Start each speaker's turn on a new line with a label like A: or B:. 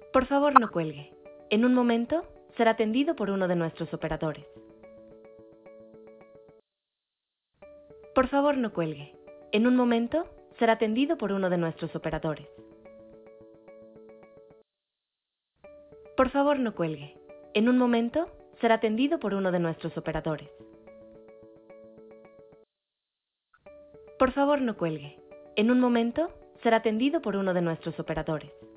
A: Por favor, no cuelgue. En un momento será atendido por uno de nuestros operadores. Por favor, no cuelgue. En un momento será atendido por uno de nuestros operadores. Por favor, no cuelgue. En un momento será atendido por uno de nuestros operadores. Por favor, no cuelgue. En un momento será atendido por uno de nuestros operadores.